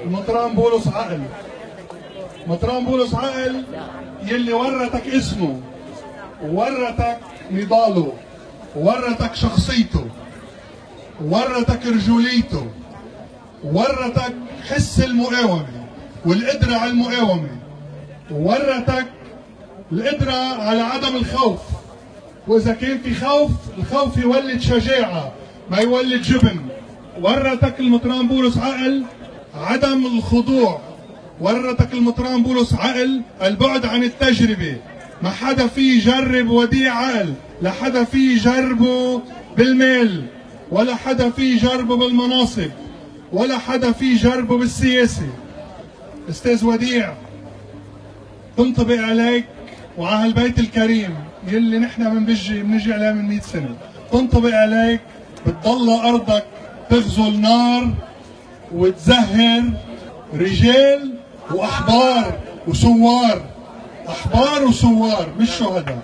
المطران بولس عقل. مطران بولس عقل يلي ورتك اسمه، ورتك نضاله، ورتك شخصيته، ورتك رجوليته، ورتك حس المقاومة والقدرة على المقاومة، ورتك القدرة على عدم الخوف. وإذا كان في خوف، الخوف يولد شجاعة ما يولد جبن. ورتك المطران بولس عقل عدم الخضوع، ورتك المطران بولس عقل البعد عن التجربة. ما حدا فيه يجرب وديع عقل، لا حدا فيه يجربه بالمال، ولا حدا فيه يجربه بالمناصب، ولا حدا فيه يجربه بالسياسة. استاذ وديع، تنطبق عليك وعلى هالبيت الكريم يلي نحن بنجي عليه من 100 سنة، تنطبق عليك بتضل أرضك تغزو النار وتزهر رجال وأحبار وثوار، أحبار وثوار مش شهداء.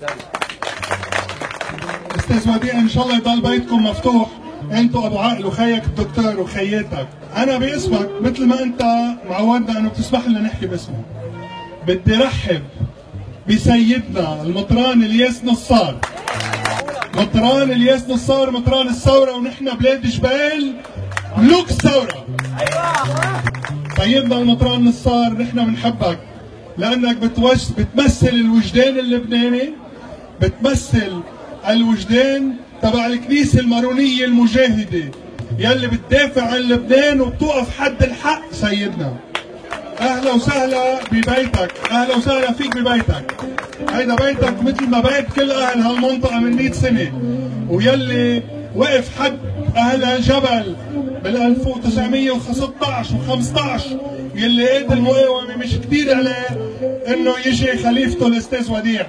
استاذ وديع، ان شاء الله يضل بيتكم مفتوح انتوا ابو عقل وخيك الدكتور وخياتك. انا باسمك مثل ما انت معودنا انه بتسمح لنا نحكي باسمك، بدي رحب بسيدنا المطران الياس نصار. مطران الياس نصار مطران الثوره، ونحن بلاد جبال ملوك الثوره. سيدنا المطران نصار، نحن بنحبك لانك بتمثل الوجدان اللبناني، بتمثل الوجدان تبع الكنيسة المارونية المجاهدة يلي بتدافع عن لبنان وبتوقف حد الحق. سيدنا اهلا وسهلا ببيتك، اهلا وسهلا فيك ببيتك. هيدا بيتك مثل ما بيت كل اهل هالمنطقة من 100 سنة، ويلي وقف حد اهل الجبل بال 1916 و15 يلي قاد المقاومة مش كتير عليه انه يجي خليفته الاستاذ وديع.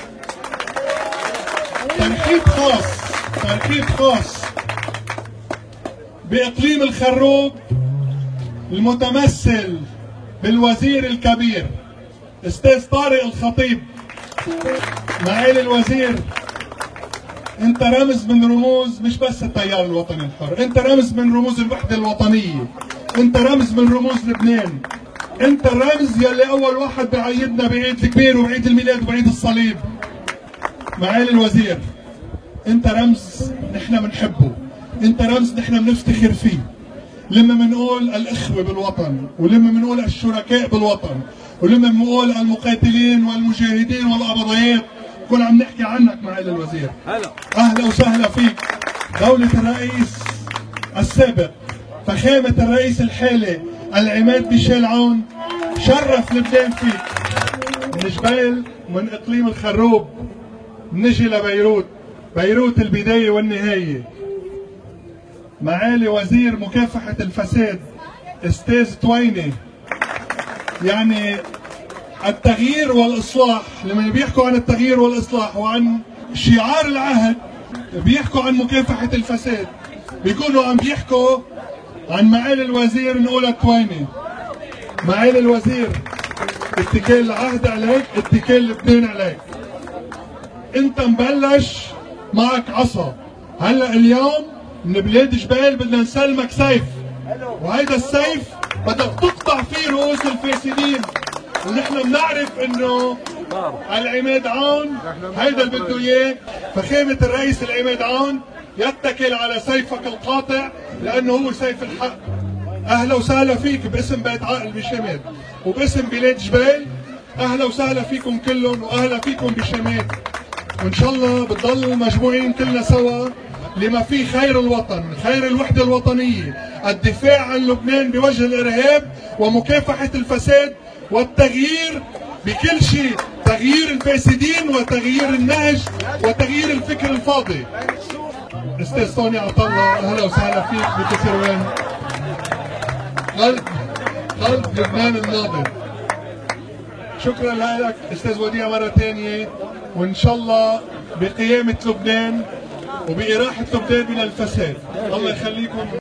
ترحيب خاص بإقليم الخروب المتمثل بالوزير الكبير استاذ طارق الخطيب. معالي الوزير، انت رمز من رموز مش بس التيار الوطني الحر، انت رمز من رموز الوحدة الوطنية، انت رمز من رموز لبنان، انت الرمز يلي اول واحد بعيدنا بعيد الكبير وبعيد الميلاد وبعيد الصليب. معالي الوزير، انت رمز نحن بنحبه، انت رمز نحن بنفتخر فيه. لما بنقول الاخوه بالوطن، ولما بنقول الشركاء بالوطن، ولما بنقول المقاتلين والمجاهدين والقبضيات، كل عم نحكي عنك معالي الوزير. اهلا وسهلا فيك. دولة الرئيس السابق، فخامة الرئيس الحالي العماد ميشيل عون شرف لبنان فيك. من جبال، من اقليم الخروب نجي لبيروت، بيروت البداية والنهاية. معالي وزير مكافحة الفساد استاذ تويني، يعني التغيير والإصلاح، لما بيحكوا عن التغيير والإصلاح وعن شعار العهد بيحكوا عن مكافحة الفساد، بيكونوا عم بيحكوا عن معالي الوزير نقول تويني. معالي الوزير، اتكال العهد عليك، اتكال لبنان عليك. انت مبلش معك عصا، هلا اليوم من بلاد جبال بدنا نسلمك سيف، وهيدا السيف بدك تقطع فيه رؤوس الفاسدين. ونحن بنعرف انه العماد عون هيدا اللي بده اياه. فخامة الرئيس العماد عون يتكل على سيفك القاطع لانه هو سيف الحق. اهلا وسهلا فيك باسم بيت عقل بشمال وباسم بلاد جبال. اهلا وسهلا فيكم كلهم، واهلا فيكم بشمال. وان شاء الله بتضل مجموعين كلنا سوا لما فيه خير الوطن، خير الوحدة الوطنية، الدفاع عن لبنان بوجه الارهاب ومكافحة الفساد والتغيير بكل شيء، تغيير الفاسدين وتغيير النهج وتغيير الفكر الفاضي. استاذ سوني عطله، اهلا وسهلا فيك بكسروان، قلب لبنان الناضل. شكرا لك استاذ وديع مرة ثانية، وان شاء الله بقيامة لبنان وبإراحة لبنان من الفساد. الله يخليكم.